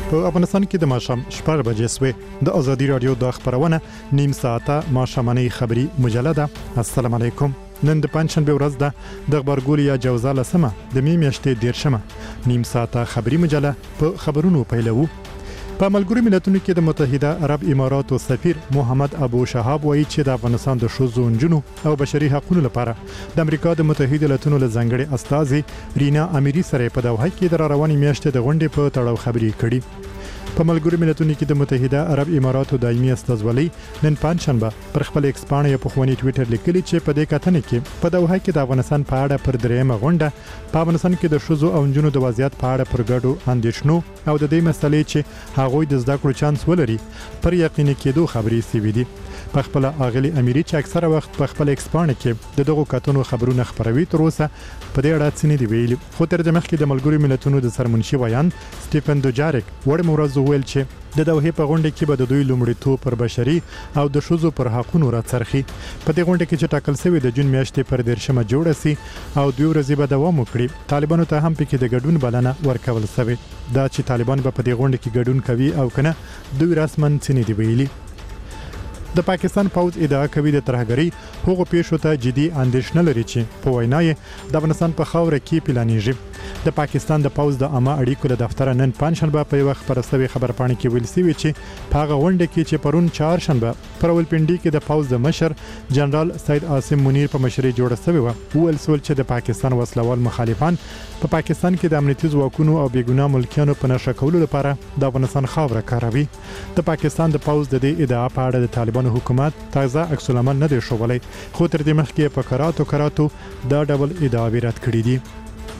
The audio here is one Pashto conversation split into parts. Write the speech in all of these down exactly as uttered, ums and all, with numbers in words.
په افغانستان کې د ماښام شپږ بجې سوې د ازادي رادیو د خبرونه نیم ساعته ماښامنۍ خبری مجله ده. السلام علیکم. نن د پنځشنبه ورځ ده د خبرګول یا جوزا لسمه د می میاشتې دیرشمه نیم ساعته خبری مجله په خبرونو پیلوو. په ملګرو ملتونو کې د متحده عرب اماراتو سفیر محمد ابو شهاب وایي چې د افغانستان د ښځو نجونو او بشري حقوقو لپاره د امریکا د متحده ایالاتونو له ځانګړي استازي رینا اميري سره په دوحه کې د رواني میاشتې د غونډې په تړاو خبري کړي. په ملګرو ملتونو کې د متحده عرب اماراتو دایمي استازولۍ نن پنځشنبه پر خپل ایکس پاڼه په خواني ټوئیټر لیکلي چې په دې کتنې کې په دوحه کې د افغانستان په اړه پر درېمه غونډه په افغانستان کې د ښځو او نجونو د وضعیت په اړه پر ګډو اندېښنو او د دې مسلې چې هغوی د زده کړو چانس ولري پر یقیني کېدو خبرې سوي دي. په خپل اغلی اميري چې اکثره وخت په خپل ایکس پاڼه کې د دغو کتنو خبرونه خبروي تر اوسه په دې اړه څه نه دی ویلي. خو تر دې مخکې د ملګرو ملتونو د سرمنشي ویان سټيفن دوجارک وړ مورز ویل چې د دوحه په غونډه کې به د دوی لومړیتوب پر بشري او د ښځو پر حقوقو راڅرخي. په دې غونډه کې چې ټاکل شوی د جون میاشتې پر دیرشمه جوړه سي او دوی ورځې به دوام وکړي. طالبانو ته هم پکې د ګډون بلنه ورکول شوی دا چې طالبان به په دې غونډه کې ګډون کوي او کنه دوی رسمن څه نه دی ویلي. د پاکستان پوز ادعا کوي د ترهګری هغو پیښو ته جدي اندېښنه لري چې په وینا یې د افغانستان په خاوره کې پلانېږي. د پاکستان د پوز د عامه اړیکو له دفتر نن پنځشنبه په وخت پر سوي خبرپاڼه کې ویل شوی چې په هغه غونډه کې چې پرون چهارشنبه پر ولپنډي کې د پوز د مشر جنرال سید عاصم منیر په مشرۍ جوړه شوی و ول سول چې د پاکستان وسلوال مخالفان په پاکستان کې د امنیتي ځواکونو او بیګناه ملکیانو په نشه کولو لپاره د افغانستان خاوره کاروي. د پاکستان د پوز د دې ادعا په اړه د طالبانو حکومت تازه عکس العمل نه دی ښوولی خو تر دې مخکې په کراتو کراتو دا ډول ادعاوې رد کړي دي.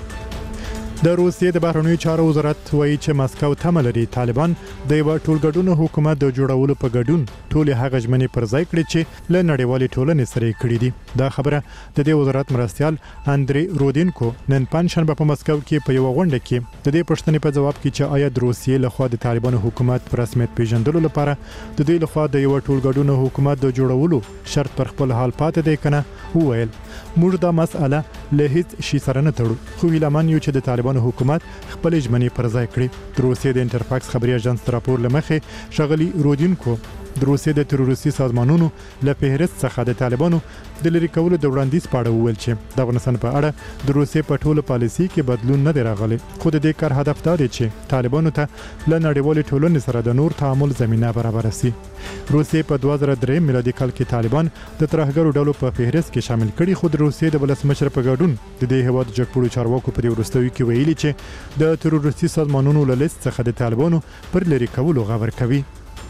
د روسیې د بهرنیو چارو وزارت وایي چې ماسکو تمه لري طالبان د یو ټولګډون حکومت د جوړولو په ګډون ټول هغه ژمنې پر ځای کړي چې له نړیوالې ټولنې سره کړي دي. دا خبره د دې وزارت مرستيال اندري رودینکو نن پنځشنبه په مسکو کې په یو غونډه کې د دې پوښتنې په جواب کې چې آیا د روسیې لخوا د طالبانو حکومت پر رسمیت پیژندلو لپاره د دوی لخوا د یو ټولګډون حکومت د جوړولو شرط پر خپل حال پاتې دی کنه وویل موږ دا مسأله له هیڅ شي سره نه تړو خو ویلمان یو چې د طالبانو حکومت خپل ژمنې پر ځای کړي. د روسیې د انټرفاکس خبري اژانس راپور لمخې شغلي رودینکو د روسیې د تروریستي سازمانونو له فهرست څخه د طالبانو د لری کولو د وړاندیز پاړه وویل چې د افغانستان په اړه د روسیې په ټولو پالیسي کې بدلون نه دی راغلی خو د دې کار هدف دا دی چې طالبانو ته له نړیوالې ټولنې سره د نور تعامل زمينه برابر شي. روسیې په دوه زره درې میلادي کال کې طالبان د ترهګرو ډلو په فهرست کې شامل کړي خو د روسیې د ولسمشر په ګډون د دې هیواد جګپوړو چارواکو په وروستیو کې ویلي چې د تروریستي سازمانونو له لیست څخه د طالبانو پر لری کولو غور کوي.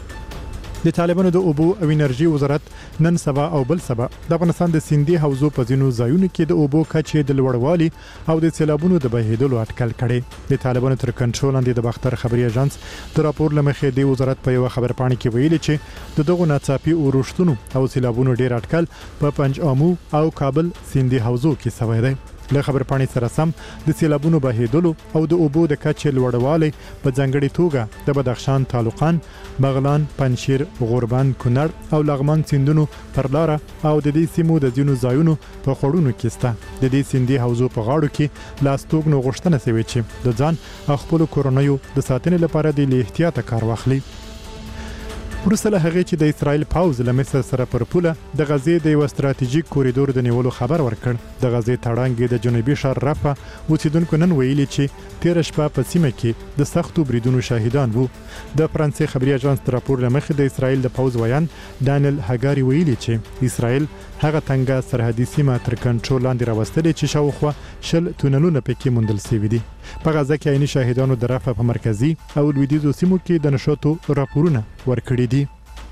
د طالبانو د اوبو او انرژي وزارت نن سبا او بل سبا د افغانستان د سیندي حوزو په ځینو ځایونو کې د اوبو کچې د لوړوالي او د سیلابونو د بهیدلو اټکل کړي. د طالبانو تر کنټرول لاندې د باختر خبري اژانس د راپور لمخې د وزارت په یو خبرپاڼه کې ویلي چې د دغو ناڅاپي اورښتونو او سیلابونو ډیر اټکل په پنج امو او کابل سیندي حوزو کې شوی دی. له خبرپاڼې سره سم د سیلابونو بهیدلو او د اوبو د کچې لوړوالی په ځانګړي توګه د بدخشان تعلقان بغلان پنشیر غوربند کونړ او لغمان سیندونو پر لار او د دې سیمو د ځینو ځایونو په خړونو کې سته. د دې سیندي حوزو په غاړو کې لاستوګنو غوښتنه شوې چې د ځان او خپل کورنیو د ساتنې لپاره د احتیاط کار واخلي. وروسته له هغې چې د اسرائیل پوز له مصر سره پر پوله د غزې د یو ستراتیژیک کوریډور د نیولو خبر ورکړ. د غزې تړانګې د جنوبي ښار رفح اوسیدونکو نن ویلي چې تیر شپه په سیمه کې د سختو بریدونو شاهدان وو. د فرانسې خبري اژانس د راپور لمخې د اسرائیل د پوز ویان دانیل هګاری ویلي چې اسرائیل هغه تنګه سرحدي سیمه تر کنټرول لاندې راوستلې چې شاوخوا شل تونلونه پکې موندل شوي دي. په غزه کې عیني شاهدانو د رفح په مرکزي او لویدیځو سیمو کې د نشاتو راپورونه ورکړي دي.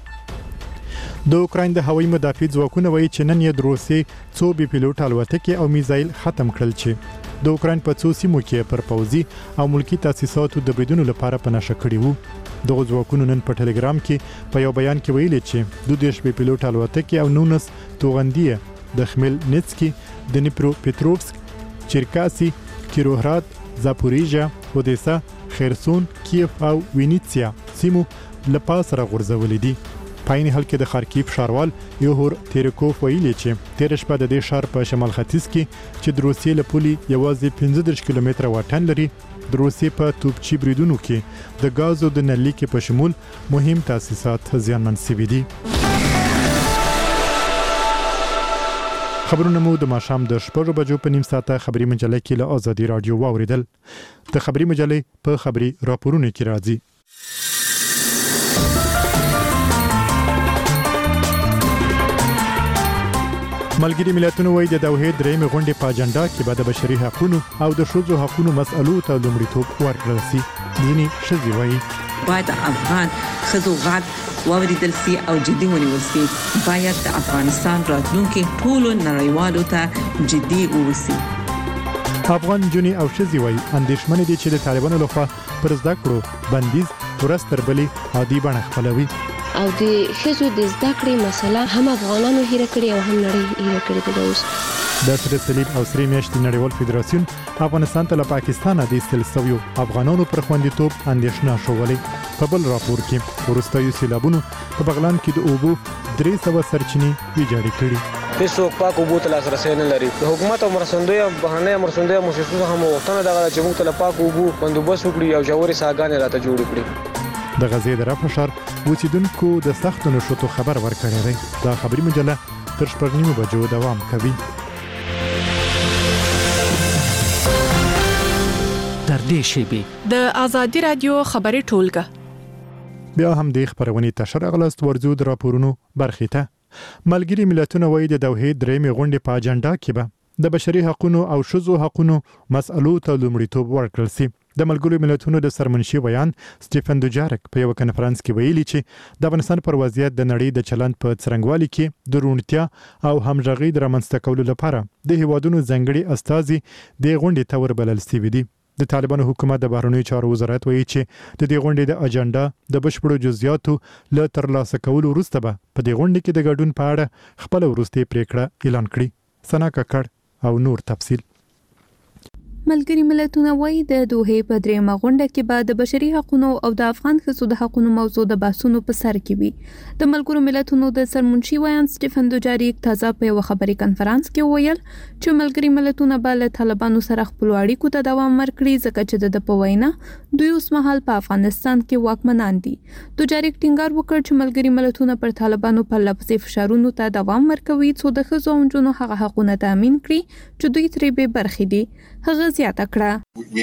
د اوکراین د هوایي مدافع ځواکونو وایي چې نن یې د روسیې څو بي پیلوټ الوتکې او میزایل ختم کړل چې د اوکراین په څو سیمو کې پر پوځي او ملکی تاسیساتو د بریدونو لپاره په نشه کړي وو. دغه ځواکونو نن په ټلګرام کې په یو بیان کې ویلي چې دوه دیش بي پیلوټ الوتکې او نونس توغندیه د خمیلنیتسکي د نیپرو پټروفسک چرکاسي کیروهرات زاپوریژا اودیسا خرسون کیف او وینیتسیا سیمو لپاره غورځولې دي. په عین حال کې د خارکیف ښاروال یوهور تیرکوف ویلي چې تیر شپه د دې ښار په شمال ختیځ کې چې د روسیې له پولې یوازې پنځه دېرش کیلومتره واټن لري د روسیې په توپچي بریدونو کې د غازو د نلیکې په شمول مهم تاسیسات زیانمن شوي دي. خبرونه مو د ماښام د شپږو بجو په نیم ساعته خبري مجله کې له آزادي رادیو واوریدل. د خبري مجلې په خبري راپورونو کې راځي. ملګری ملتونو وایي د دوحې درېیمې غونډې په اجنډا کې به د بشري حقوقو او د ښځو حقوقو مسألو ته لومړیتوب ورکړل شي. ځینې ښځې وایي باید افغان ښځو غږ واوریدل شي او جدي ونیول شي. باید د افغانستان راتلونکي ټولو نړیوالو ته جدي ووسی. افغان جونې او ښځې وایي اندېښمنې دي چې د طالبانو لخوا پر زده کړو بندیز ورځ تر بلې عادي بڼه خپلوي او د ښځو د زده کړې مسله هم افغانانو هیره کړې او هم نړۍ هیره کړې ده. اوس د سره صلیب او سره میاشتې نړیوال فدراسیون افغانستان ته له پاکستانه د ایستل شویو افغانانو پر خوندیتوب اندېښنه شولې. په بل راپور کې وروستیو سیلابونو په بغلان کې د اوبو درې سوه سرچینې ویجاړې کړې. هیڅوک پاک اوبو ته لاسرسی نه لري. د حکومت او مرستندویه بهرنۍ مرستندویه مؤسسو څخه غوښتنه ده چې موږ ته پاک اوبو بندوبست وکړي او ژورې څاګانې راته جوړې کړي. د غزې د رفح ښار اوسیدونکو د سختو نښتو خبر ورکړی دی. دا خبري مجله تر شپږ نیمو بجو دوام کوي. تر دې شیبې د آزادي رادیو خبري ټولګه بیا هم د خبرونې تشر اغلست ورزو د راپورونو برخې ته. ملګری ملتونه وایي د دوحې درېیمې غونډې په اجنډا کې به د بشري حقوقو او ښځو حقوقو مسألو ته لومړیتوب ورکړل شي. د ملګرو ملتونو د سرمنشي ویان سټیفن دوجارک په یو کنفرانس کې ویلي چې د افغانستان پر وضعیت د نړۍ د چلند په څرنګوالي کې د روڼتیا او همغږۍ د رامنځته کولو لپاره د هیوادونو ځانګړي استازي د غونډې ته وربلل شوي دي. د طالبانو حکومت د بهرنیو چارو وزارت وایي چې د دې غونډې د اجنډا د بشپړو جزئیاتو له ترلاسه کولو وروسته به په دې غونډې کې د ګډون په اړه خپل وروستۍ پریکړه اعلان کړي. سنا ککړ او نور تفصیل. ملګری ملتونه وایي د دوحې په درېیمه غونډه کې به د بشري حقوقو او د افغان ښځو د حقوقو موضوع د بحثونو په سر کې وي. د ملګرو ملتونو د سرمنشي ویان سټیفن دوجاریک تازه په یو خبري کنفرانس کې ویل چې ملګری ملتونه به له طالبانو سره خپل اړیکو ته دوام ورکړي ځکه چې د په وینا دوی اوس مهال په افغانستان کې واکمنان دي. دوجاریک ټینګار وکړ چې ملګری ملتونه پر طالبانو په لفظي فشارونو ته دوام ورکوي څو د ښځو او نجونو هغه حقوقونه تامین کړي چې دوی ترې بې برخې دي. هغه زیاته کړه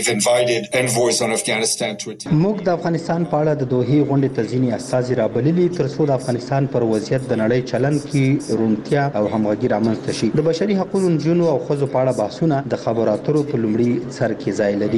موږ د افغانستان په اړه د دوحې غونډې ته ځینې استازي رابللي ترڅو د افغانستان پر وضعیت د نړۍ چلند کې روڼتیا او همغږي رامنځته شي. د بشري حقوقو نجونو او ښځو په اړه بحثونه د خبرو اترو په لومړي سر کې ځای لري.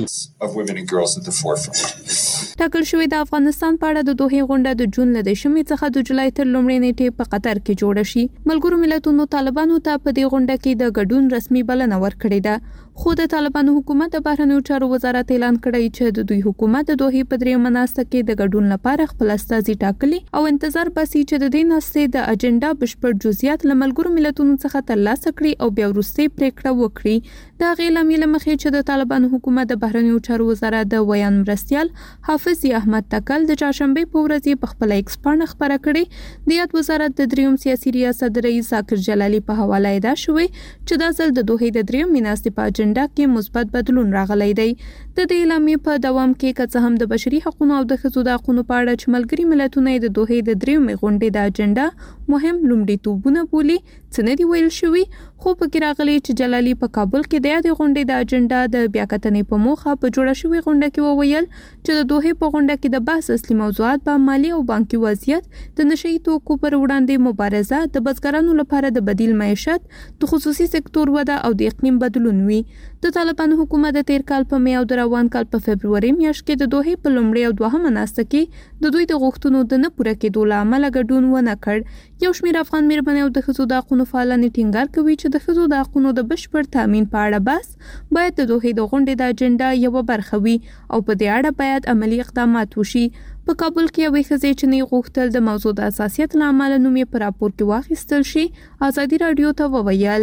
ټاکل شوې د افغانستان په اړه د دوحې غونډه د جون له دشمې څخه د جولای تر لومړۍ نیټې په قطر کې جوړه شي. ملګرو ملتونو طالبانو ته په دې غونډه کې د ګډون رسمي بلنه ورکړې ده. خو د طالبانو حکومت د بهرنیو چارو وزارت اعلان کړی چې د دوی حکومت د دوحې په درېیمه ناسته کې د ګډون لپاره خپل استازي ټاکلي او انتظار باسي چې د دې ناستې د اجنډا بشپړ جزئیات له ملګرو ملتونو څخه ترلاسه کړي او بیا وروستۍ پریکړه وکړي. د هغې لامل مخې چې د طالبانو حکومت د بهرنیو چارو وزارت د ویان مرستیال حافظ احمد تکل د چهارشنبه په ورځ په خپل ایکس پاڼه خبره کړې. د یاد وزارت د دریم سیاسي ریاست رئیس ذاکر جلالي په حواله ادعا شوې چې دا ځل د دوحې د دریم ناستې په اجنډا کې مثبت بدلون راغلی دی. د دې اعلامیې په دوام کې که څه هم د بشري حقوقو او د ښځو د حقوقو په اړه چې ملګري ملتونه د دوحې د دریمې غونډې د اجنډا مهم لومړیتوبونه بولي څه نه دي ویل شوي، خو پکې راغلي چې جلالي په کابل کې د یادې غونډې د اجنډا د بیاکتنې په موخه په جوړه شوې غونډه کې وویل چې د دوحې په غونډه کې د بحث اصلي موضوعات به مالي او بانکي وضعیت، د نشئی توکو پر وړاندې مبارزه، د بزګرانو لپاره د بدیل معیشت، د خصوصي سکتور وده او د اقلیم بدلون وي. د طالبانو حکومت د تیر کال په می او د روان کال په فبروري میاشت کې د دوحې په لومړۍ او دوهمه ناسته کې د دوی د غوښتنو د نه پوره کېدو له امله ګډون ونه کړ. یو شمېر افغان میرمنې او د ښځو د حقوقو فعالانې ټینګار کوي چې د ښځو د حقوقو د بشپړ تامین په اړه بحث باید د دوحې د غونډې د اجنډا یوه برخه وي او په دې اړه باید عملي اقدامات وشي. په کابل کې یوې ښځې چې نه غوښتل د موضوع د حساسیت له امله نوم یې په راپور کې واخیستل شي، ازادي راډیو ته وویل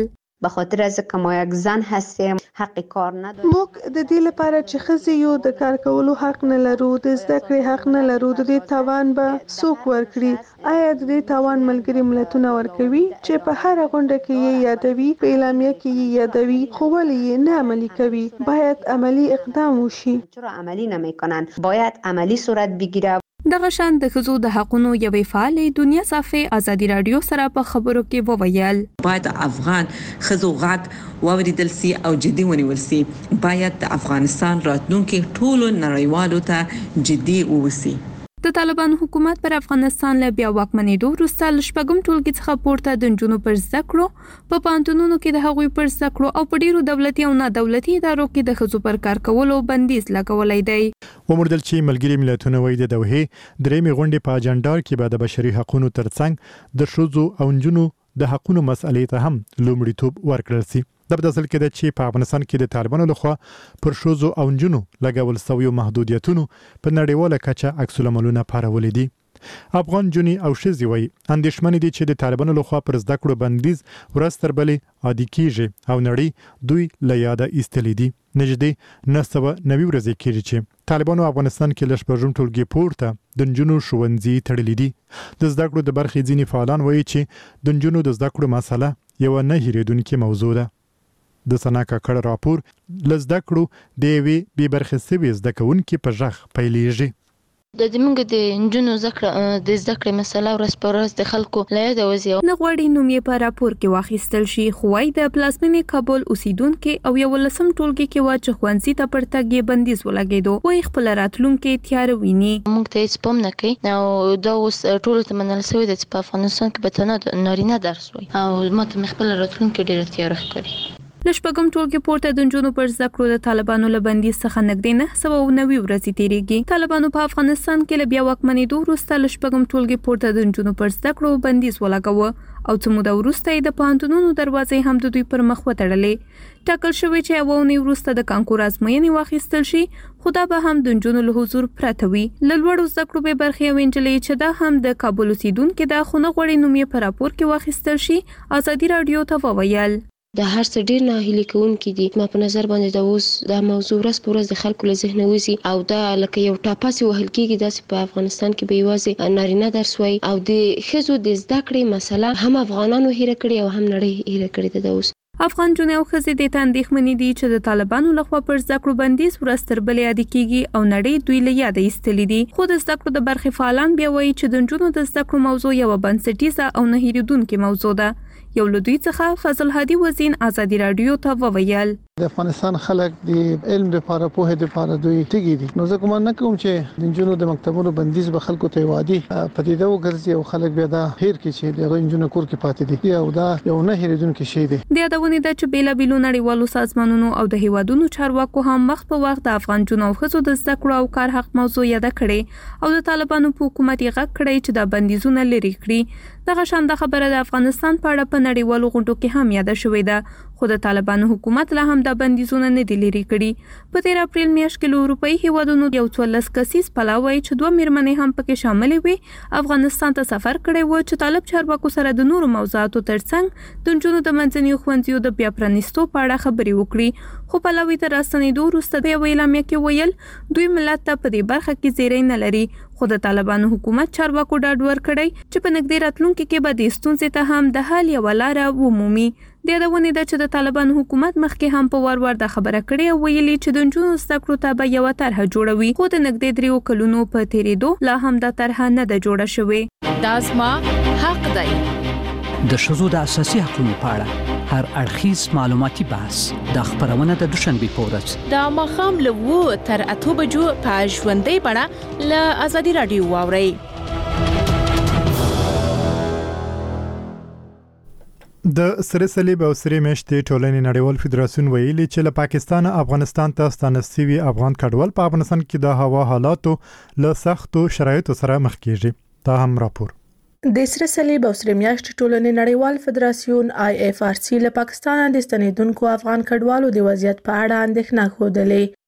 به خاطر از که ما یک زن هستیم حق کار نداریم. موږ د دې لپاره چې ښځې یو د کار کولو حق نه لرو، د زده کړې حق نه لرو، د دې توان به څوک ورکړي؟ آیا د دې توان ملګري ملتونه ورکوي چې په هر غونډه کې یې یادوي، په اعلامیه کې یې یادوي، خو ولې یې نه عملي کوي؟ باید عملی اقدام وشي. چرا عملی نمیکنن؟ باید عملی صورت بگیره. دغه شان د ښځو د حقونو یوې فعالې دنیا صافي ازادي رادیو سره په خبرو کې وویل باید افغان ښځو غږ واوریدل سي او جدي ونیول سي. باید د افغانستان راتلونکي ټولو نړیوالو ته جدي ووسی. د طالبانو حکومت پر افغانستان له بیا واکمنېدو وروسته له شپږم ټولګي څخه پورته د نجونو پر زده کړو په پوهنتونونو کې د هغوی پر زده کړو او په ډیرو دولتي او نه دولتي ادارو کې د ښځو پر کار کولو بندیز لګولی دی. وموندل چې ملګري ملتونه وایي د دوحې درېیمې غونډې په اجنډا کې به د بشري حقوقو ترڅنګ د ښځو او نجونو د حقوقو مسئلې ته هم لومړیتوب ورکړل شي. د بدل کې د چې په افغانستان کې د طالبانو لخوا پر ښځو او نجونو لګول شویو محدودیتونو په نړیواله کچه عکس العملونه پارولې دي. افغان جونی او ښځې وایي اندېښمنې دي چې د طالبانو لخوا پر زده کړو بندیز ورځ تر بلې عادي کیږي او نړۍ دوی له یاده ایستلې دي. نږدې نه سوه نوي ورځې کېږي چې طالبانو افغانستان کې له شپږم ټولګي پورته د نجونو ښوونځي تړلي دي. د زده کړو د برخې ځینې فعالان وایي چې د نجونو د زده کړو مسله یوه نه هېرېدونکې موضوع ده. د سنا کاکړ راپور لزده کړو د یوې بې برخې سوي زده کوونکې په غږ پیلېږي. د زموږ د نجونو زکړه د زده کړې مسله ورځ په ورځ د خلکو له یاده وځي. نه غواړي نوم یې په راپور کې واخیستل شي، خو وايي د پلازمینې کابل اوسیدونکو او یو لسم ټولګي کې وا چې ښوونځي ته پر تګ یې بندیز ولګېدو. وايي خپل راتلونکي تیار ویني. موږ ته هیڅ پام نه کوي او دا اوس ټول ته منل شوی دی چې په افغانستان کې به تنه نارینه درس وایي او ماته خپل راتلونکي ډېر تیار ښکاري. له شپږم ټولګي پورته د نجونو پر زده کړو د طالبانو له بندیز څخه نږدې نه سوه نوي ورځې تېرېږي. طالبانو په افغانستان کې له بیا واکمنېدو وروسته له شپږم ټولګي پورته د نجونو پر زده کړو بندیز ولګاوه او څه موده وروسته یې د پوهنتونونو دروازې هم د دوی پر مخ وتړلې. ټاکل شوی چې یوه اونۍ وروسته د کانکور ازموینې واخیستل شي، خو دا به هم د نجونو له حضور پرته وي. له لوړو زده کړو بې برخې یوې نجلۍ چې دا هم د کابل اوسیدونکې ده خو نه غواړي نوم یې په راپور کې واخیستل شي، ازادي راډیو ته وویل د هر څه ډیر ناهیلي کوونکي دي. ما په نظر باندې د اوس دا موضوع ورځ په ورځ د خلکو له ذهنه وځي او دا لکه یو ټاپاسې وهل کېږي داسې په افغانستان کې به یوازې نارینه درس وایي او د ښځو د زده کړې مسله هم افغانانو هیره کړې او هم نړۍ هیره کړې ده. اوس افغان جونې او ښځې دې ته اندېښمنې دي چې د طالبانو لخوا پر زده کړو بندیز ورځ تر بلې عادي کېږي او نړۍ دوی له یاده ایستلي دي. خو د زده کړو د برخې فعالان بیا وایي چې د نجونو د زده کړو موضوع یوه بنسټیزه او نه هېرېدونکې موضوع ده. یو له دوی څخه فضل هادي وزین ازادي راډیو ته وویل د افغانستان خلک د علم لپاره پوهه لپاره دوی تیږي دي. نو زه کوم نه کوم چې د نجونو د مکتبونو بندیز به خلکو ته وادي پدیده وګرځي او خلک بیا دا هیر کې چې د نجونو کور کې پاتې دي او دا یو نه هېرېدونکي شی دی. د یادونه ده چې بیلا بیلو نړیوالو سازمانونو او د هیوادونو چارواکو هم وخت په وخت د افغان جنو او ښځو د زده کړو او کار حق موضوع یاد کړي او د طالبانو په حکومت یې غږ کړی چې دا بندیزونه لري کړي. دغه شان د خبره د افغانستان په اړه په نړیوالو غونډو کې هم یاد شوې ده، خو د طالبانو حکومت لا هم د بندیزونه نه دي لري کړي. په تیر اپریل میاشت کې له اروپایي هیوادونو یو څوارلس کسیز پلاوی چې دوه میرمنې هم پکې شامل وي افغانستان ته سفر کړی و چې طالب چارواکو سره د نورو موضوعاتو ترڅنګ د نجونو د منځنیو ښوونځیو د بیا پرانیستو په اړه خبرې وکړي. خو پلاوی ته راستنېدو وروسته د یوې اعلامیه کې ویل دوی ملت ته په دې برخه کې زیری نه لري، خو د طالبانو حکومت چارواکو ډاډ ورکړی چې په نږدې راتلونکي کې به د ستونزې ته هم د حل یوه لاره ومومي. د یادونې ده چې د طالبانو حکومت مخکې هم په وار وار دا خبره کړې او ویلي چې د نجونو زده کړو ته به یوه طرحه جوړوي، خو د نږدې دریو کلونو په تېرېدو لا هم دا طرحه نه ده جوړه شوې. دا زما حق دی. د ښځو د اساسي حقوقو په اړه هر اړخیز معلوماتي بحث د خبرونه د دوشنبه په ورځ د ماښام له اووه تر اته بجو په ژوندۍ بڼه له ازادي راډیو واورئ. د سره صلیب او سره میشتې ټولنې نړیوال فدراسیون ویلي چې له پاکستان افغانستان ته ستانه شوي افغان کډوال په افغانستان کې د هوا حالاتو له سختو شرایطو سره مخ کیږي. دا هم راپور د سره صلیب او سره میاشتې ټولنې نړیوال فدراسیون آی اف آر سی له پاکستان د ستنیدونکو افغان کډوالو د وضعیت په اړه اندېښنه ښودلې.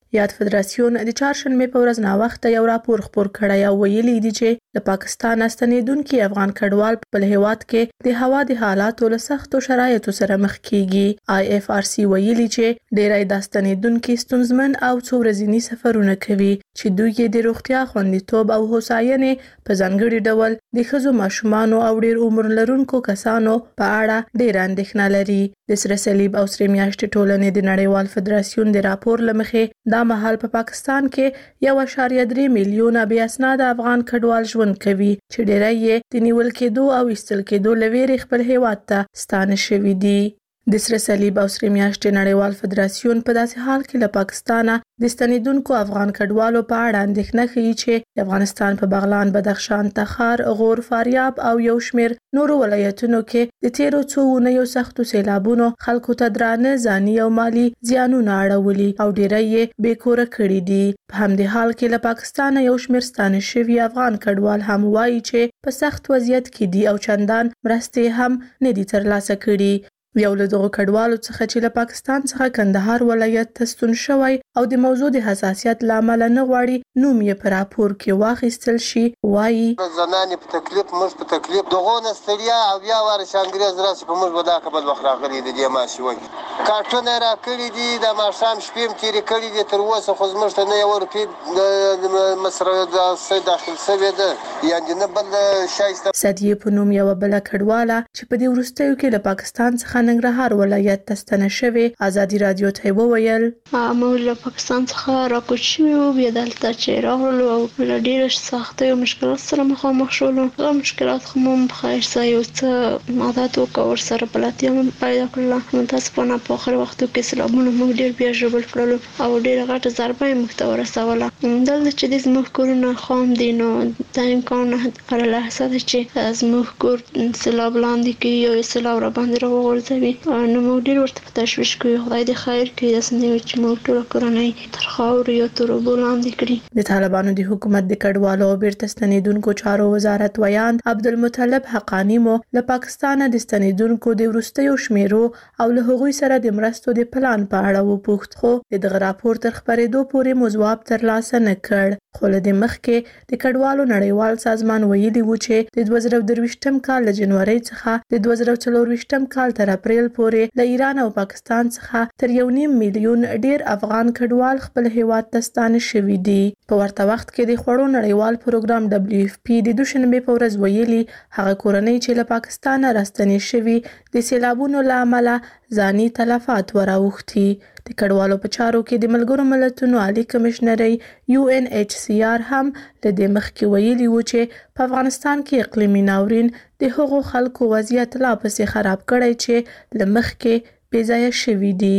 یاد فدراسیون د چهارشنبه په ورځ نا وخت یو راپور خپور کړی او ویلي دی چې د پاکستان ستنیدونکو افغان کډوال په هیواد کې د هوا د حالاتو له سختو شرایطو سره مخ کیږي. آی اف آر سی ویلي چې ډیری د ستنیدونکو ستونزمن او څو ورځني سفرونه کوي چې دوی یې د روغتیا خوندیتوب او هوساینې په ځانګړي ډول د ښځو ماشومانو او ډیر عمر لرونکو کسانو په اړه ډیر اندېښنه لري. د سره صلیب او سره میاشتې ټولنې د نړیوال فدراسیون د راپور لمخې دا مهال په پا پاکستان کې یو اشاریه درې میلیونه بې اسناده افغان کډوال ژوند کوي چې ډیری یې د نیول کېدو او ایستل کېدو لویری خپل هیواد ته ستانه شوي دي. د سره صلیب او سره میاشتې نړیوال فدراسیون په داسې حال کې له پاکستانه د ستنیدونکو افغان کډوالو په اړه اندېښنه کوي چې افغانستان په بغلان، بدخشان، تخار، غور، فاریاب او یو شمېر نورو ولایتونو کې د تیرو څو اونیو سختو سیلابونو خلکو ته درانه ځاني او مالی زیانونه اړولي او ډیری یې بې کوره کړي دي. په همدې حال کې له پاکستانه یو شمېر ستانه شوي افغان کډوال هم وایي چې په سخت وضعیت کې دي او چندان مرستې هم نه دي ترلاسه کړي. یو له دغو کډوالو څخه چې له پاکستان څخه کندهار ولایت ته ستون شوی او د موضوع د حساسیت له امله نه غواړي نوم یې په راپور کې واخیستل شي وایي زنانې په تکلیف موږ په تکلیف دغه نستړیا او بیا واره شانګریز راسي په موږ ودا قبل وخت راغلي دي د ماشي وای کارټونه را کړی دي د ماشام شپې تیرې کړی دي تر اوسه خو زموږ ته نه یو روپۍ د مصرف د سې داخل سوي ده یعنی نه بل شایسته سدیه په نوم یو بل کډواله چې په دې وروستیو کې له پاکستان څخه ننګرهار ولایت ته ستنه شوې ازادي رادیو ته وویل موږ له پاکستان څخه راکوچ شوو او بیا دلته چې راغلو او له ډېرو سختیو او مشکلاتو سره مخامخ شولو. هغه مشکلات خو مو بخیر سه یو څه عادت وکړ ورسره بلدتیا مو پیدا کړله. متاسفانه په آخر وختو کې سیلابونه موږ ډېر بیا ژوبل کړلو او ډېره غټه ضربه یې موږ ته ورسوله. دلته چې د زموږ کورونه خام دي نو دا امکان هره لحظه ده چې زموږ کور سیلاب لاندې کړي یو سیلاب را باندې راوغورځوي. نو موږ ډېر ورته په تشویش کوو. خدای دې خیر کړي داسې نه وي چې موږ ټوله کورنۍ تر خاورو یا تر اوبو لاندې کړي. د طالبانو د حکومت د کډوالو او بیرته ستنیدونکو چارو وزارت ویان عبدالمطلب حقانی مو له پاکستانه د ستنیدونکو د وروستیو شمیرو او له هغوی سره د مرستو د پلان په اړه وپوښت خو د دغه راپور تر خپرېدو پورې مو ځواب ترلاسه نه کړ. خو له دې مخکې د کډوالو نړیوال سازمان ویلي و چې د دوه زره درویشتم کال له جنورۍ څخه د دوه زره څلورویشتم کال تر اپریل پورې له ایران او پاکستان څخه تر یو نیم میلیون ډیر افغان کډوال خپل هیواد ته ستانه شوي دي. په ورته وخت کې د خوړو نړیوال پروګرام دبلیو اف پی د دوشنبه په ورځ ویلي هغه کورنۍ چې له پاکستانه راستنې شوي د سیلابونو له امله ځاني تلفات وراوښتي. د کډوالو په چارو کې د ملګرو ملتونو عالی کمشنري یو ان ایچ سی آر هم له دې مخکې ویلي و چې په افغانستان کې اقلیمي ناورین د هغو خلکو وضعیت لا پسې خراب کړی چې له مخکې بې ځایه شوي دي.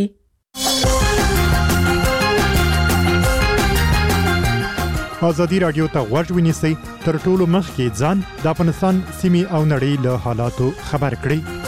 ازادي رادیو ته غوږ ونیسئ تر ټولو مخکې ځان د افغانستان سیمې او نړۍ له حالاتو خبر کړئ.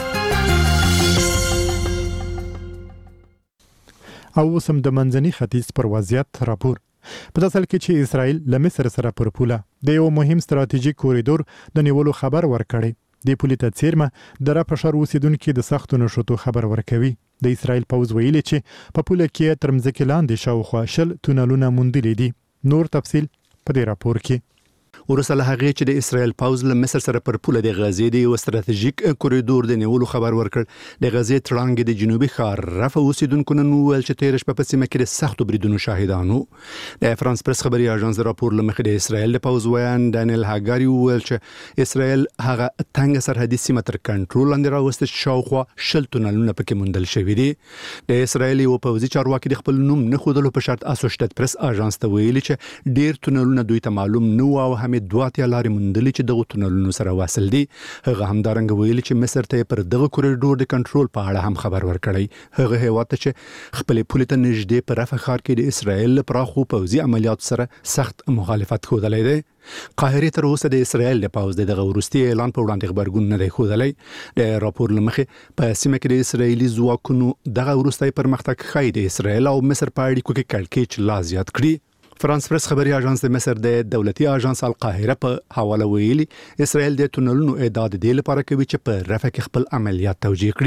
او اوسم د منځني ختیځ پر وضعیت راپور. په داسې حال کې چې اسرائیل له مصر سره پر پوله د یو مهم ستراتیژیک کوریدور د نیولو خبر ورکړی. د پولې ته څیرمه د راپشر اوسیدونکو د سختو نشوتو خبر ورکوي. د اسرائیل پوځ ویلي چې په پوله کې تر مځکې لاندې شاوخوا شل تونلونه موندلي دي. نور تفصیل په دې راپور کې. ورسره له هغې چې د اسرائیل پوځ له مصر سره پر پوله د غزې د یو ستراتیژیک کوریدور د نیولو خبر ورکړ. د غزې تړانګې د جنوبي ښار رفح اوسیدونکو نن وویل چې تېره شپه په سیمه کې د سختو بریدونو شاهدان وو. د فرانس پرس خبري اژانس راپور له مخې د اسرائیل د پوځ ویان دانیل هاګاری وویل چې اسرائیل هغه تنګ سرحدي سیمه تر کنټرول لاندې راوسته چې شاوخوا شل تونلونه پکې موندل شوي دي. د اسرائیل یو پوځي چارواکي د خپل نوم نه ښودلو په شرط اسوشیټډ پرس اژانس ته ویلي چې ډیر تونلونه دوی ته معلوم نه وو او هم دوه اتیا لارې موندلې چې دغه تونلونو سره واصل دي. هغه همدارنګه ویلي چې مصر ته پر دغه کوریډور د کنټرول په اړه هم خبر ورکړی. هغه هیواد ته چې خپل پولې ته نږدې پر رفح ښار کې د اسرائیل پراخو پوځي عملیاتو سره سخت مخالفت ښودلی دی. قاهره تر اوسه د اسرائیل د پوځ دغه وروستي اعلان په وړاندې خبرګون نه دی ښودلی. د راپور له مخې په سیمه کې د اسرائیلي ځواکونو دغه وروستی پرمختګ ښایي د اسرائیل او مصر په اړیکو کې کړکېچ لا زیات کړي. فرانس پرس خبري اژانس د مصر د دولتي اژانس القاهره په حواله ویلي اسرائیل د تونلونو اعداد د لپاره کوي چې په رفح کې خپل عملیات توجیه کړي.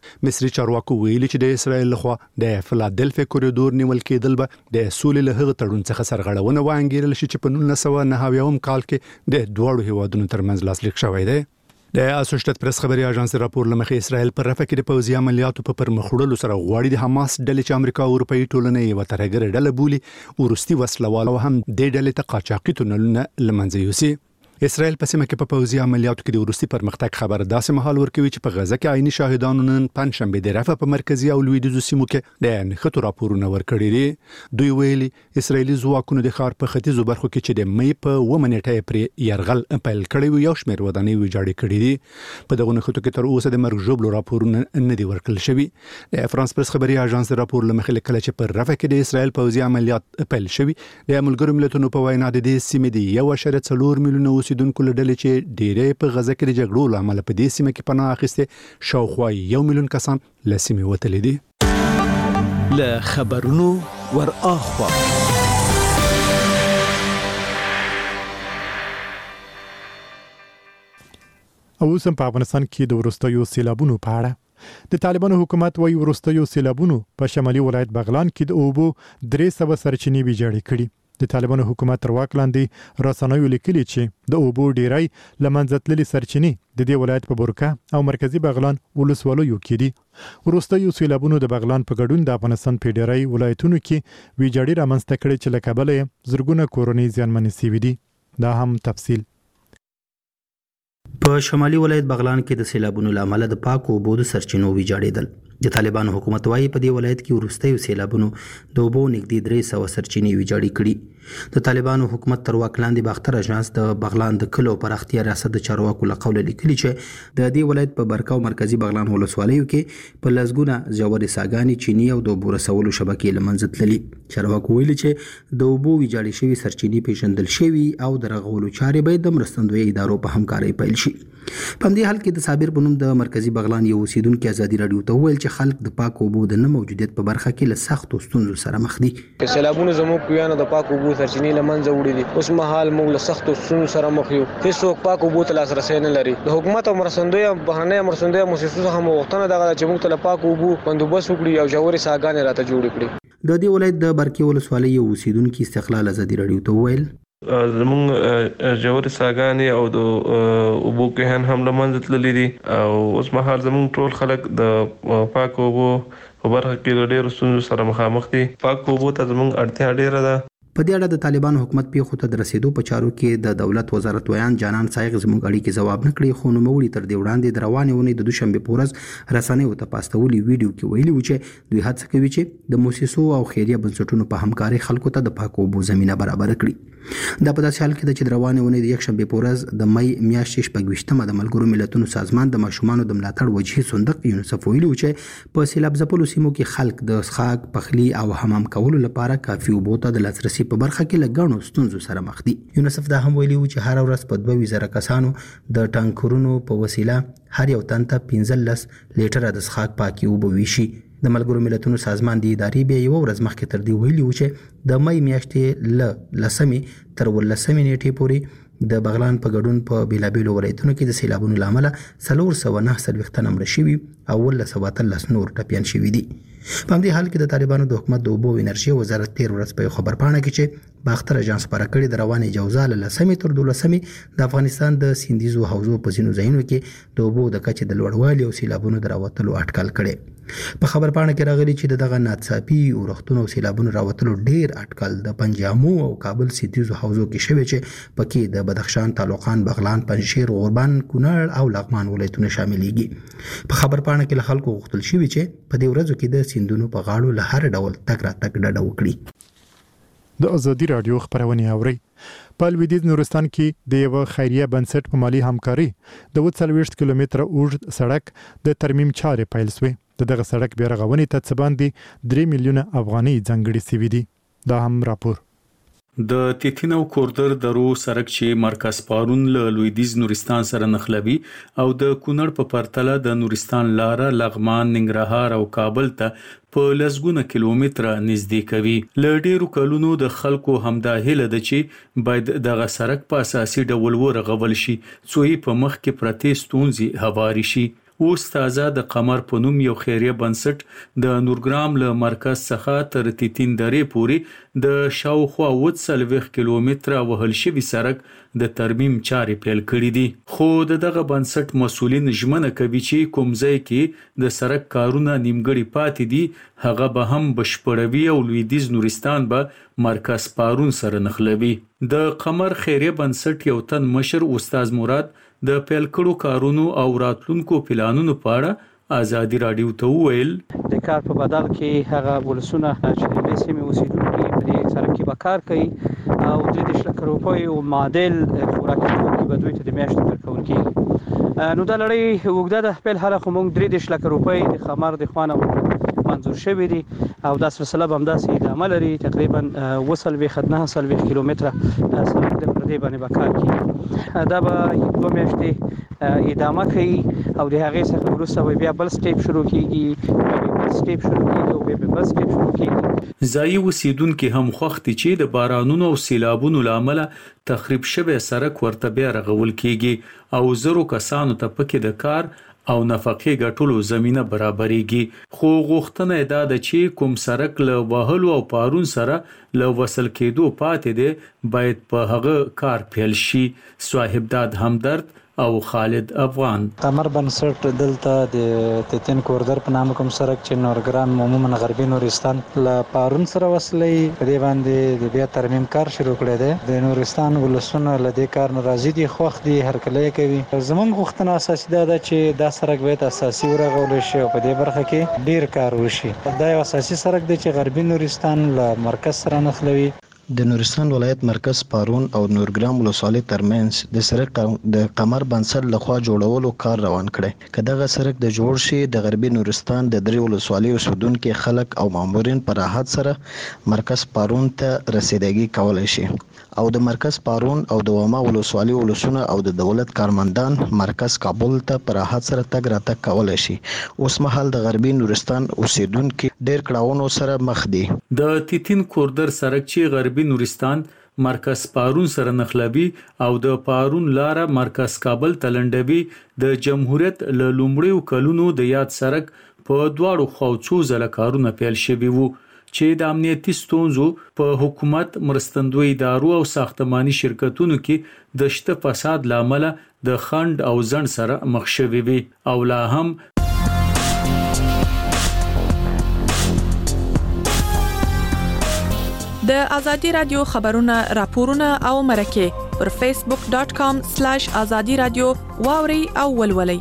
مصري چارواکو ویلي چې د اسرایل لخوا د فلادلفیا کوریډور نیول کېدل به د سولې له هغه تړون څخه سرغړونه وانګیرل شي چې په نولس سوه نهه اویایم کال کې د دوړو هیوادونو ترمنځ لاسلیک شوی دی. د اسوسییټډ پریس خبري اژانس راپور لمخې اسرائیل پر رفح کې د پوځي عملیاتو په پرمخوړلو سره غواړي د حماس ډلې چې امریکا او اروپאי ټولنې یو ترګر ډله بولي ورستي وسلوال هم د ډلې ته قاچاقي تونلونه لمنځه یوسي. اسرائیل په سیمه کې په پوځي عملیاتو کې د ورستي پرمختګ خبر داسې مهال ورکوي چې په غزه کې عیني شاهدانو نن پنځشنبه د رفح په مرکزی او لویدیځو سیمو کې د نښتو راپورونه ورکړي دي. دوی ویلي اسرائیلي ځواکونو د ښار په ختیځو برخو کې چې د مې په اووه نیټه پرې یرغل پیل کړی و یو شمېر ودانۍ ویجاړې کړي دي. په دغه نښتو کې تر اوسه د مرګ ژوبلو راپورونه نه دي ورکړل شوي. د فرانس پریس خبري اژانس راپور لمخې کله چې پر رفح کې د اسرائیل پوځي عملیات پیل شوي د ملګرو ملتونو په وینا د دې سیمې د یو اشاریه څلور میلیونه اوسیدونکو له ډلې چې ډېرې په غزه کې د جګړو له امله په دې سیمه کې پناه اخیسته شاوخوا یو میلیون کسان له سیمې وتلي دي. له خبرونو ور اخوا اوس په افغانستان کې د وروستیو سیلابونو په اړه د طالبانو حکومت وايي وروستیو سیلابونو په شمالي ولایت بغلان کې د اوبو درې سوه سرچینې ویجاړې کړي. د طالبانو حکومت تر واک لاندې رسنیو لیکلي چې د اوبو ډیری لمنځه تللې سرچینې د دې ولایت په بورکا او مرکزی بغلان ولسوالیو کې دي. وروستیو سیلابونو د بغلان په ګډون د افغانستان په ډیری ولایتونو کې ویجاړي رامنځته کړي چې له کبله زرګونه کورنۍ زیانمنې شوي دي. دا هم تفصیل. په شمالي ولایت بغلان کې د سیلابونو لامل د پاکو اوبو د سرچینو ویجاړېدل. د طالبانو حکومت وايي په دې ولایت کې وروستیو سیلابونو د اوبو نږدې درې سوه سرچینې ویجاړې کړي. د طالبانو حکومت تر واک لاندې باختر اژانس د بغلان د کلو پراختیا ریاست د چارواکو له قوله لیکلي چې د دې ولایت په برکا او مرکزی بغلان ولسوالیو کې په لسګونه ژورې څاګانې چینی او د اوبو رسولو شبکې له منځه تللي. چارواکو ویلي چې د اوبو ویجاړې شوي سرچینې پیژندل شوي او د رغولو چارې باید د مرستندویه ادارو په همکارۍ پیل شي. په همدې حال کې د صابر په نوم د مرکزی بغلان یو اوسیدونکي ازادي راډیو ته وویل چې خلک د پاک اوبو د نه موجودیت په برخه کې له سختو ستونزو سره مخ دي. سیلابونه زموږ کویانو د پاک اوبو سرچینې له منځه وړي دي. اوس مهال موږ له سختو ستونزو سره مخ یو. هیڅوک پاک اوبو ته لاسرسی نه لري. د حکومت او مرستندویه بهرنۍ مرستندویه مؤسسو څخه غوښتنه ده چې موږ ته له پاک اوبو بندوبست وکړي او ژورې څاګانې راته جوړې کړي. د دې ولایت د برکې ولسوالۍ یو اوسیدونکي استقلال ازادي راډیو ته وویل زمونږ ژورې څاګانې او د اوبو کهن هم له منځه تللي دي او اوس مهال زمونږ ټول خلک د پاک اوبو په برخه کې له ډېرو ستونزو سره مخامخ دي. پاک اوبو ته زمونږ اړتیا ډېره ده. په دې اړه د طالبانو حکومت پیښو ته د رسیدو په چارو کې د دولت وزارت ویان جانان سایغ زموږ اړیکې ځواب نه کړی، خو نوموړي تر دې وړاندې د روانې اونۍ د دوشنبه په ورځ رسنیو ته پاستولي ویډیو کې ویلي و چې دوی هڅه کوي چې د موسسو او خیریه بنسټونو په همکارۍ خلکو ته د پاکو اوبو زمینه برابر کړي. دا په داسې حال کې ده چې د روانې اونۍ د یکشنبې په ورځ د مې میاشتې شپږویشتمه د ملګرو ملتونو سازمان د ماشومانو د ملاتړ وجهي صندوق یونیسف ویلي و چې په سیلاب ځپلو سیمو کې خلک د څښاک، پخلي او حمام کولو لپاره کافي اوبو ته د لاسرسي په برخه کې لګ نو ستونزو سره مخ دي. یونیسف دا هم ویلي و چې هر ورځ په دوه ویزره کسانو د ټانکرونو په وسیله هر یو تن ته پنځلس لیټره د څښاک پاکي اوبه ویشي. د ملګرو ملتونو سازمان د ادارې بیا یو ورځ مخکې تر دې ویلي و چې د مې میاشتې له لسمې تر ولسمې نیټې پورې د بغلان په ګډون په بیلابیلو ولایتونو کې د سیلابونو له امله څلور سوه نهه څلوېښت تنه مړه شوي او اوولس سوه اتلس نور ټپیان شوي دي. په همدې حال کې د طالبانو د حکومت د اوبو او انرژي وزارت تیر ورځ په یو خبرپاڼه کې چې باختر اژانس خپاره کړې د روانې جوزا له لسمې تر دولسمې د افغانستان د سیندیزو حوزو په ځینو ځایونو کې د اوبو د کچې د لوړوالي او سیلابونو د راوتلو اټکل کړي. په خبرپاڼه کې راغلي چې دغه ناڅاپي اورښتونو او سیلابونو راوتلو ډیر اټکل د پنجامو او کابل سیندیزو حوزو کې شوی چې پکې د بدخشان، تعلقان، بغلان، پنجشیر، غوربند، کونړ او لغمان ولایتونه شاملېږي. په خبرپاڼه کې له خلکو غوښتل شوي چې په دې ورځو کې د سیندونو په غاړو له هر ډول تګ راتګ ډډه وکړي. د ازادي راډیو خبرونه اوري. په لویدیځ نورستان کې د یو خیریه بنسټ په مالی همکاري د اووه څلوېښت کیلومتره اوږد سړک د ترمیم چارې پیل شوې. د دغه سړک بیا رغونې ته څه باندې درې میلیونه افغانۍ ځانګړې شوي دي. دا هم راپور. د تیتینو کوردر درو سړک چې مرکز پارون له لویدیځ نورستان سره نښلوي او د کونړ په پرتله د نورستان لاره لغمان، ننګرهار او کابل ته په لسګونه کیلومتره نږدې کوي. له ډیرو کلونو د خلکو همدا هیله ده چې باید دغه سړک په اساسي ډول ورغول شي څو په مخ کې پرتې ستونزې هواري شي. اوس تازه د قمر په نوم یو خیریه بنسټ د نورګرام له مرکز څخه تر تیتین درې پورې د شاوخوا وڅلويخ کیلومتره وهل شوی سړک د ترمیم چارې پیل کړې دي. خو دغه بنسټ مسولین ژمنه کوي چې کوم ځای کې د سړک کارونه نیمګړي پاتې دي هغه به هم بشپړوي او لویدیز نورستان به مرکز پارون سره نخلوي. د قمر خیریه بنسټ یو تن مشر استاد مراد د پیل کړو کارونو او راتلونکو پلانونو په اړه ازادي رادیو ته وویل د کار په بدل کې هغه ولسونه چې د دې سیمې اوسیدونکي په دې سره کې به کار کوي او د دې شلک روپۍ او معادل خوراکي توکي به دوی ته د میاشتې ورکول کېږي. نو دا لړۍ اوږده ده. په هر حال موږ درې دېرش لکه روپۍ د خمر د خوانه منظور شوی دي او دا سلسله به همداسې ادامه لري. تقریبا اوه څلوېښت نهه څلوېښت کیلومتره سړک د پر دې باندې به کار کېږي. دا به دوه میاشتې ادامه کوي او د هغې څخه وروسته بیا بل سټیپ شروع کېږي بیا بل سټیپ شروع کېږي او بیا بل سټیپ شروع کېږي. ځایي اوسیدونکي هم خوښ دي چې د بارانونو او سیلابونو له امله تخریب شوی سړک ورته بیا رغول کېږي او زرو کسانو ته پکې د کار او نفقې ګټلو زمينه برابرېږي. خو غوښتنه دا ده چې کوم سړک له وهلو او پارون سره له وصل کېدو پاتې دی باید په هغه کار پیل شي. صاحب داد همدرد او خالد افغان قمر بنسټ دلته د تیتین کوردر په نامه کوم سړک چې نورګرام عموما غربي نورستان له پارون سره وصلې په دې باندې د بیا ترمیم کار شروع کړی دی. د نورستان ولسونه له دې کار ناراضي دي، خوښ دي، هرکلی کوي. زموږ غوښتنه اساسي دا ده چې دا سړک باید اساسي ورغول شي او په دې برخه کې ډیر کار وشي. دا یو اساسي سړک دی چې غربي نورستان له مرکز سره نښلوي. د نورستان ولایت مرکز پارون او نورګرام ولسوالۍ ترمنځ د سړک د قمر بنسټ لخوا جوړولو کار روان کړی. که دغه سړک د جوړ شي د غربي نورستان د درې ولسوالیو اوسیدونکي خلک او مامورین په راحت سره مرکز پارون ته رسیدګي کولی شي او د مرکز پارون او د واما ولسوالۍ ولسونه او د دولت کارمندان مرکز کابل ته په راحت سره تګ راتګ کولی شي. اوس مهال د غربي نورستان اوسیدونکي ډیر کړاوونو سره مخ دي. د تیتین کوردر سړک چې غربي نورستان مرکز پارون سره نخلبي او د پارون لاره مرکز کابل تلندوي د جمهوریت له لومړیو کلونو د یاد سړک په دواړو خواو څو ځله کارونه پیل شوي وو چې د امنیتي ستونزو په حکومت مرستندوی ادارو او ساختماني شرکتونو کې د شته فساد لامل د خند او ځند سره مخ شوي وي او لا هم د ازادي رادیو خبرونه راپورونه او مرکه پر فیسبوک ډاٹ کام سلیش ازادي رادیو واوري او ولولي.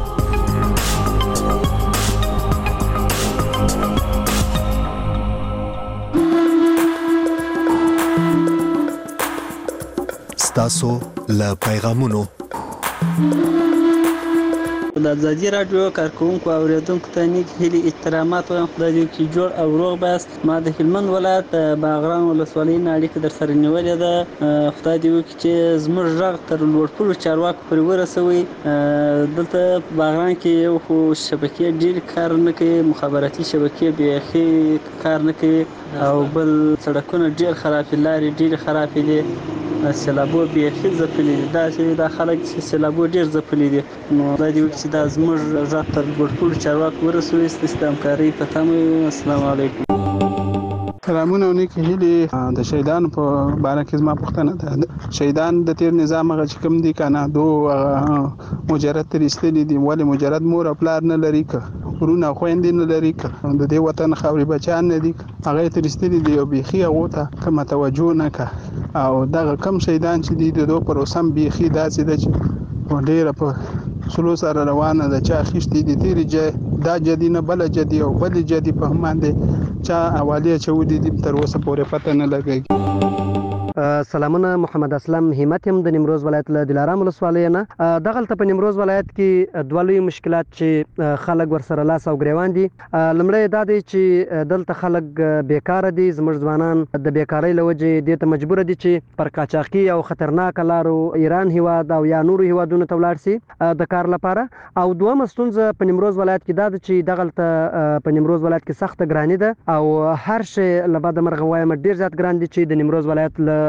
ستاسو له پیغامونو د ازادي رادیو کارکونکو او اوریدونکو ته نیک هیلي احترامات وایم. خدای دې کې جوړ او روغ بس. ما د هلمند ولایت باغران ولسوالۍ نه اړیکه در سره نیولې ده. خدای دې وکړي چې زموږ غږ تر لوړپوړو چارواکو پورې ورسوي. دلته په باغران کې یو خو شبکې ډېر کار نه کوي، مخابراتي شبکې بیخي کار نه کوي او بل سړکونه ډېر خراب دي، لارې ډېرې خرابې دي، سیلابو بیخي ځپلي دي. دا چې دا خلک چې سیلابو ډېر ځپلي دي، نو خدای دې وکړي چې دا زموږ غږ تر لوړپوړو چارواکو ورسوي. ستاسو د همکارۍ په تمه یم. السلام علیکم. سلامونه او نیک هیلې. د شهیدانو په باره کې زما پوښتنه ده. شهیدان د تیر نظام هغه چې کوم دي کنه دو مجرد تر ایستلي دي، ولې مجرد مور او پلار نه لري، که ورونه خويندې نه لري، که د دې وطن خاورې بچان نه دي، هغه تر ایستلي دي او بیخي هغه ته کوم توجه نه کوي. او دغه کم شهیدان چې دي د دوه پر اوسم بیخي داسې ده چې ډېره په سلو سره روانه ده. چا خښتې دي تیرې جې دا جدي نه بل جدي او بل جدي په هم باندې چا حواله چودي دي تر اوسه پورې پته نه لګي. سلامونه، محمد اسلم همت يم د نیمروز ولایت له دلارام ولسوالۍ نه. دغلته په نیمروز ولایت کې دوه لوی مشکلات چې خلک ورسره لاس او ګریوان دي. لمړی دا دی چې دلته خلک بیکاره دي، زموږ ځوانان د بیکارۍ له وجې دې ته مجبور دي چې پر قاچاقي او خطرناک لارو ایران هیواد او یا نورو هیوادونو ته ولاړ شي د کار لپاره. او دویمه ستونزه په نیمروز ولایت کې دا ده چې دغلته په نیمروز ولایت کې سخته ګراني ده او هر شی له بده مرغه وایم ډېر زیات ګران دي چې د نیمروز ولایت له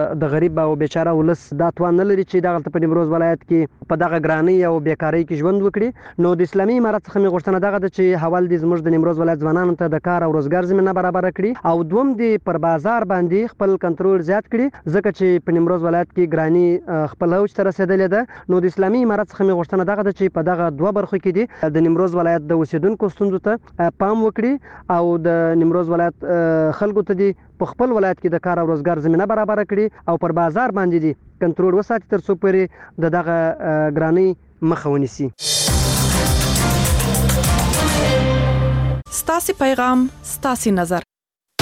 د غریب او بیچاره ولس دا توان نه لري چې دغه په نیمروز ولایت کې په دغه ګرانی او بیکاری کې ژوند وکړي. نو د اسلامي امارت څخه مې غوښتنه دغه ده چې حواله دي زموږ د نیمروز ولایت ځوانانو ته د کار او روزګار زمینه برابر کړي او دوم دی پر بازار باندې خپل کنټرول زیات کړي ځکه چې په نیمروز ولایت کې ګرانی خپل اوج ته رسیدلې ده. نو د اسلامي امارت څخه مې غوښتنه دغه ده چې په دغه دوه برخو کې دي د نیمروز ولایت د اوسیدونکو ستونزو ته پام وکړي او د نیمروز ولایت خلکو ته دي په خپل ولایت کې د کار او روزګار زمینه برابر کړي او پر بازار باندې دي کنټرول وساتي تر څو پورې د دغه ګرانی مخه ونیسي. ستاسو پیغام ستاسو نظر